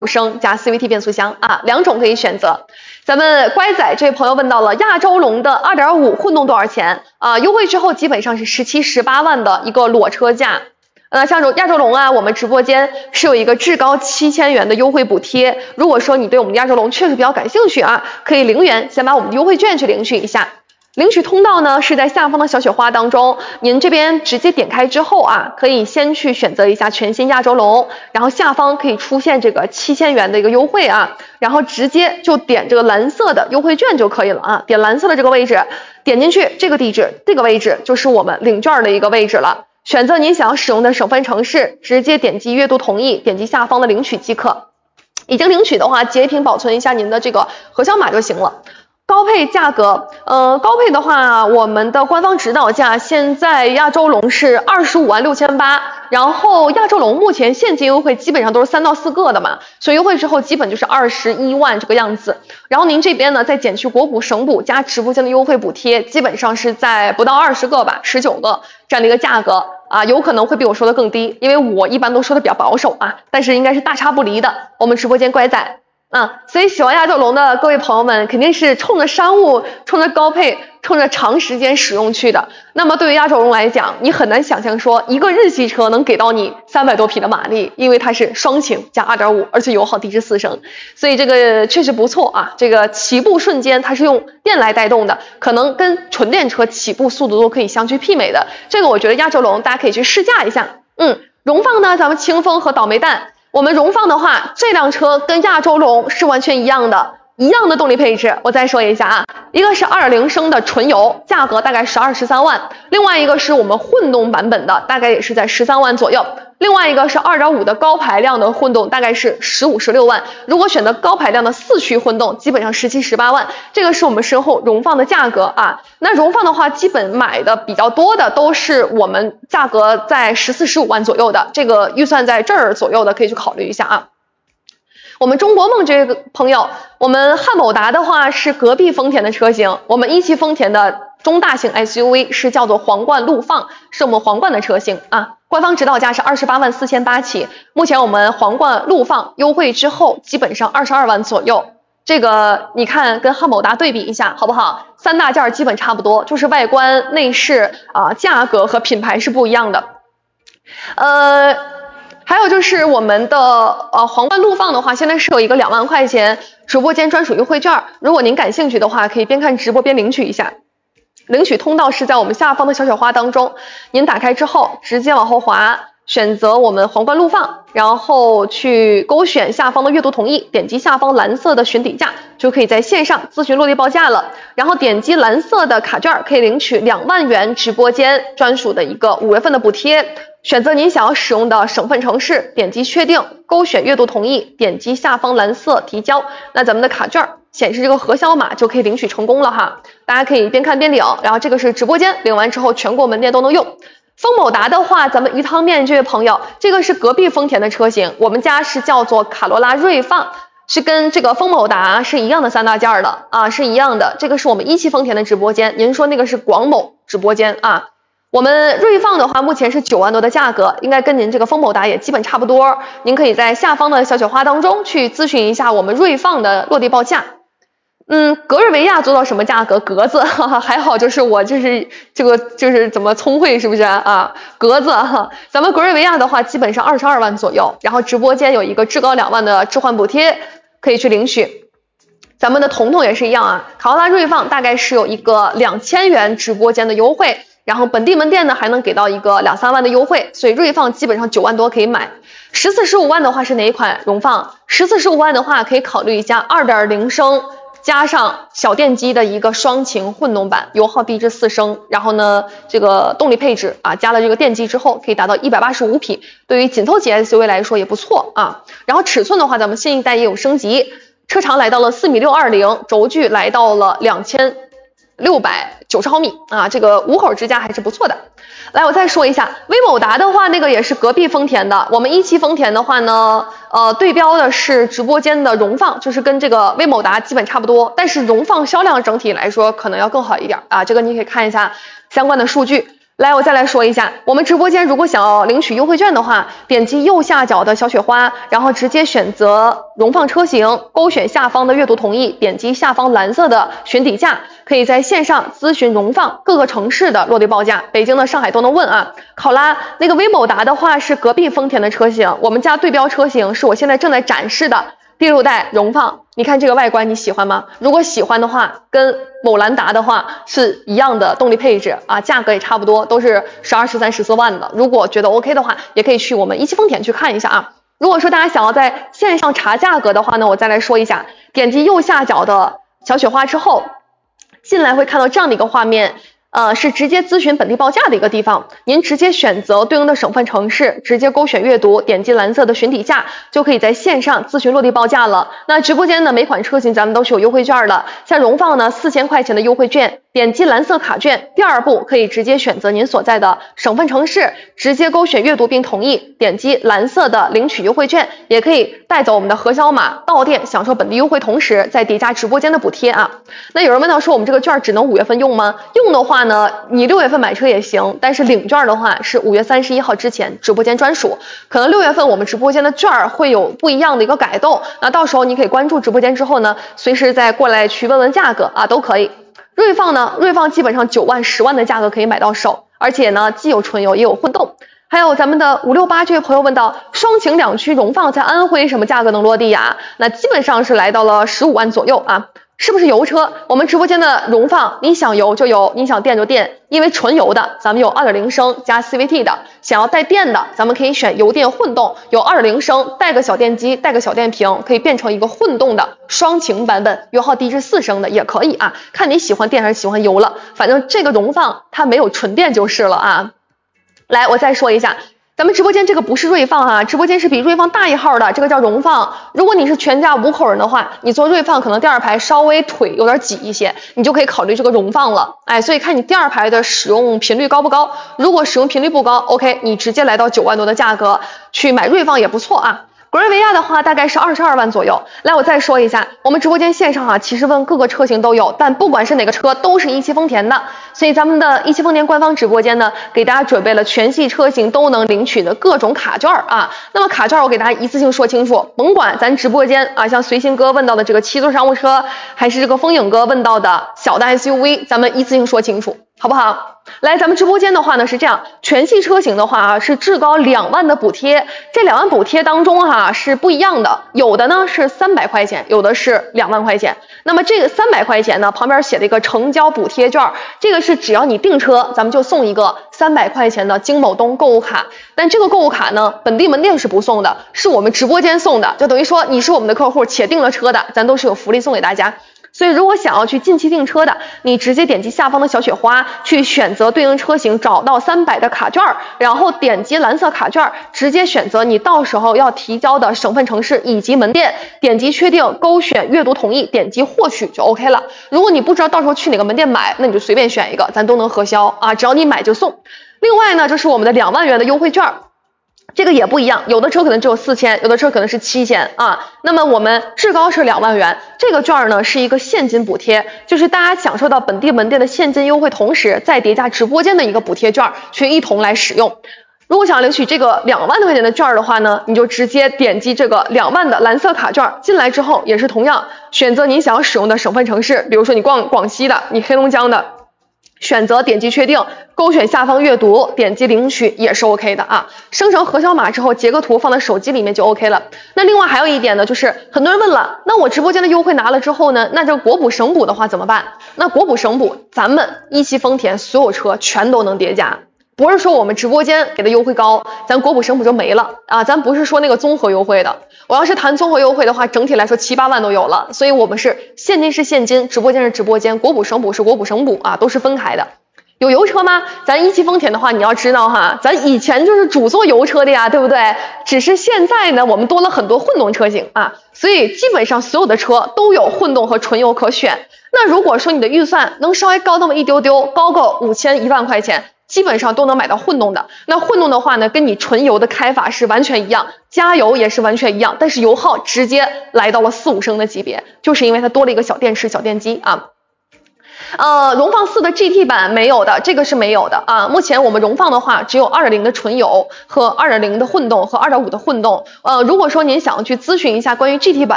升加 CVT 变速箱啊，2种可以选择。咱们乖仔这位朋友问到了亚洲龙的 2.5 混动多少钱啊？优惠之后基本上是17、18万的一个裸车价。像亚洲龙啊，我们直播间是有一个至高7000元的优惠补贴。如果说你对我们的亚洲龙确实比较感兴趣啊，可以0元先把我们的优惠券去领取一下。领取通道呢是在下方的小雪花当中，您这边直接点开之后啊，可以先去选择一下全新亚洲龙，然后下方可以出现这个7000元的一个优惠啊，然后直接就点这个蓝色的优惠券就可以了啊，点蓝色的这个位置，点进去这个地址，这个位置就是我们领券的一个位置了。选择您想要使用的省份城市，直接点击阅读同意，点击下方的领取即可。已经领取的话，截屏保存一下您的这个核销码就行了。高配价格，高配的话，我们的官方指导价现在亚洲龙是256800，然后亚洲龙目前现金优惠基本上都是3到4个的嘛，所以优惠之后基本就是21万这个样子。然后您这边呢再减去国补、省补加直播间的优惠补贴，基本上是在不到20个吧，19个这样的一个价格啊，有可能会比我说的更低，因为我一般都说的比较保守啊，但是应该是大差不离的。我们直播间乖仔。所以喜欢亚洲龙的各位朋友们，肯定是冲着商务、冲着高配、冲着长时间使用去的。那么对于亚洲龙来讲，你很难想象说一个日系车能给到你300多匹的马力，因为它是双擎加 2.5， 而且油耗低至4升，所以这个确实不错啊。这个起步瞬间它是用电来带动的，可能跟纯电车起步速度都可以相去媲美的。这个我觉得亚洲龙大家可以去试驾一下。荣放呢，咱们清风和倒霉蛋。我们荣放的话，这辆车跟亚洲龙是完全一样的动力配置。我再说一下啊，一个是2.0升的纯油，价格大概12、13万，另外一个是我们混动版本的，大概也是在13万左右。另外一个是2.5的高排量的混动，大概是15、16万。如果选择高排量的4驱混动，基本上17、18万。这个是我们身后荣放的价格啊。那荣放的话，基本买的比较多的都是我们价格在14、15万左右的，这个预算在这儿左右的可以去考虑一下啊。我们中国梦这个朋友，我们汉某达的话是隔壁丰田的车型，我们一汽丰田的中大型 SUV 是叫做皇冠陆放，是我们皇冠的车型啊。官方指导价是28万4800起，目前我们皇冠陆放优惠之后基本上22万左右。这个你看跟汉某达对比一下好不好？3大件基本差不多，就是外观、内饰啊，价格和品牌是不一样的。还有就是我们的皇冠陆放的话，现在是有一个2万块钱直播间专属优惠券，如果您感兴趣的话，可以边看直播边领取一下。领取通道是在我们下方的小雪花当中，您打开之后直接往后滑，选择我们皇冠陆放，然后去勾选下方的阅读同意，点击下方蓝色的询底价，就可以在线上咨询落地报价了。然后点击蓝色的卡券，可以领取2万元直播间专属的一个5月份的补贴。选择您想要使用的省份城市，点击确定，勾选阅读同意，点击下方蓝色提交，那咱们的卡券显示这个核销码就可以领取成功了哈。大家可以边看边领，然后这个是直播间，领完之后全国门店都能用。丰某达的话，咱们鱼汤面这位朋友，这个是隔壁丰田的车型，我们家是叫做卡罗拉锐放，是跟这个丰某达是一样的3大件的啊，是一样的。这个是我们一汽丰田的直播间，您说那个是广某直播间啊。我们锐放的话，目前是9万多的价格，应该跟您这个丰某达也基本差不多。您可以在下方的小雪花当中去咨询一下我们锐放的落地报价。格瑞维亚做到什么价格？格子，还好就是我就是这个就是怎么聪慧是不是啊？格子咱们格瑞维亚的话，基本上22万左右，然后直播间有一个至高2万的置换补贴，可以去领取。咱们的彤彤也是一样啊，卡罗拉锐放大概是有一个2000元直播间的优惠。然后本地门店呢还能给到一个2、3万的优惠，所以锐放基本上9万多可以买。14、15万的话是哪一款荣放？14、15万的话可以考虑一下2.0升加上小电机的一个双擎混动版，油耗低至4升，然后呢这个动力配置啊加了这个电机之后可以达到185匹，对于紧凑级 SUV 来说也不错啊。然后尺寸的话，咱们新一代也有升级，车长来到了4.620米，轴距来到了2690毫米啊，这个5口支架还是不错的。来，我再说一下威某达的话，那个也是隔壁丰田的。我们一汽丰田的话呢，对标的是直播间的荣放，就是跟这个威某达基本差不多，但是荣放销量整体来说可能要更好一点啊。这个你可以看一下相关的数据。 来，我再来说一下，我们直播间如果想要领取优惠券的话，点击右下角的小雪花，然后直接选择荣放车型，勾选下方的阅读同意，点击下方蓝色的询底价，可以在线上咨询荣放各个城市的落地报价，北京的、上海都能问啊。考拉那个威某达的话是隔壁丰田的车型，我们家对标车型是我现在正在展示的第6代荣放，你看这个外观你喜欢吗？如果喜欢的话，跟某兰达的话是一样的动力配置啊，价格也差不多，都是12、13、14万的。如果觉得 OK 的话，也可以去我们一汽丰田去看一下啊。如果说大家想要在线上查价格的话呢，我再来说一下，点击右下角的小雪花之后，进来会看到这样的一个画面。是直接咨询本地报价的一个地方，您直接选择对应的省份城市，直接勾选阅读，点击蓝色的询底价，就可以在线上咨询落地报价了。那直播间呢，每款车型咱们都是有优惠券的，像荣放呢4000块钱的优惠券，点击蓝色卡券，第2步可以直接选择您所在的省份城市，直接勾选阅读并同意，点击蓝色的领取优惠券，也可以带走我们的核销码到店享受本地优惠，同时再叠加直播间的补贴啊。那有人问到说我们这个券只能5月份用吗？用的话呢，你6月份买车也行，但是领券的话是5月31号之前直播间专属，可能6月份我们直播间的券会有不一样的一个改动，那到时候你可以关注直播间之后呢，随时再过来去问问价格啊，都可以。锐放呢，锐放基本上9万、10万的价格可以买到手，而且呢既有纯油也有混动。还有咱们的568这位朋友问到，双擎2驱荣放在安徽什么价格能落地呀？那基本上是来到了15万左右啊。是不是油车？我们直播间的荣放，你想油就油，你想电就电，因为纯油的咱们有 2.0 升加 CVT 的，想要带电的咱们可以选油电混动，有 2.0 升带个小电机带个小电瓶，可以变成一个混动的双擎版本，油耗低至4升的也可以啊，看你喜欢电还是喜欢油了，反正这个荣放它没有纯电就是了啊。来，我再说一下，咱们直播间这个不是锐放啊，直播间是比锐放大一号的，这个叫荣放。如果你是全家5口人的话，你坐锐放可能第2排稍微腿有点挤一些，你就可以考虑这个荣放了。哎，所以看你第2排的使用频率高不高，如果使用频率不高 ，OK， 你直接来到9万多的价格去买锐放也不错啊。格瑞维亚的话大概是22万左右。来，我再说一下，我们直播间线上其实问各个车型都有，但不管是哪个车都是一汽丰田的，所以咱们的一汽丰田官方直播间呢，给大家准备了全系车型都能领取的各种卡券啊。那么卡券我给大家一次性说清楚，甭管咱直播间像随心哥问到的这个7座商务车，还是这个风影哥问到的小的 SUV， 咱们一次性说清楚，好不好？来，咱们直播间的话呢是这样，全系车型的话是至高2万的补贴，这2万补贴当中是不一样的，有的呢是300块钱，有的是2万块钱。那么这个300块钱呢，旁边写了一个成交补贴券，这个是只要你订车，咱们就送一个300块钱的京某东购物卡。但这个购物卡呢，本地门店是不送的，是我们直播间送的，就等于说你是我们的客户且订了车的，咱都是有福利送给大家。所以如果想要去近期订车的，你直接点击下方的小雪花去选择对应车型，找到300的卡券，然后点击蓝色卡券，直接选择你到时候要提交的省份城市以及门店，点击确定，勾选阅读同意，点击获取就 OK 了。如果你不知道到时候去哪个门店买，那你就随便选一个，咱都能核销啊，只要你买就送。另外呢，就是我们的2万元的优惠券。这个也不一样，有的车可能只有4000，有的车可能是7000啊。那么我们至高是2万元，这个券呢是一个现金补贴，就是大家享受到本地门店的现金优惠，同时再叠加直播间的一个补贴券，去一同来使用。如果想领取这个2万多块钱的券的话呢，你就直接点击这个2万的蓝色卡券，进来之后也是同样选择您想要使用的省份城市，比如说你广西的，你黑龙江的。选择点击确定，勾选下方阅读，点击领取也是 OK 的啊。生成核销码之后截个图放在手机里面就 OK 了。那另外还有一点呢，就是很多人问了，那我直播间的优惠拿了之后呢，那这国补省补的话怎么办？那国补省补咱们一汽丰田所有车全都能叠加，不是说我们直播间给的优惠高，咱国补省补就没了啊，咱不是说那个综合优惠的。我要是谈综合优惠的话，整体来说7、8万都有了，所以我们是现金是现金，直播间是直播间，国补省补是国补省补啊，都是分开的。有油车吗？咱一汽丰田的话，你要知道咱以前就是主做油车的呀，对不对？只是现在呢，我们多了很多混动车型啊，所以基本上所有的车都有混动和纯油可选。那如果说你的预算能稍微高那么一丢丢，高个5000、1万块钱，基本上都能买到混动的。那混动的话呢，跟你纯油的开法是完全一样，加油也是完全一样，但是油耗直接来到了4、5升的级别，就是因为它多了一个小电池、小电机啊。 荣放4的 GT 版没有的，这个是没有的啊。目前我们荣放的话，只有 2.0 的纯油和 2.0 的混动和 2.5 的混动。如果说您想要去咨询一下关于 GT 版